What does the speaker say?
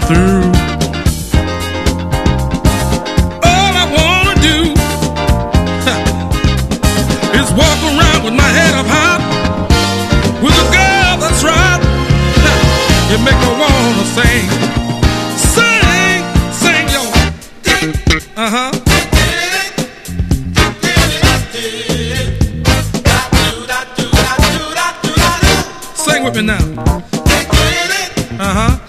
through. All I wanna do is walk around with my head up high, with a girl that's right. You make me wanna sing, sing, sing, yo. Uh-huh. Sing with me now. Uh-huh.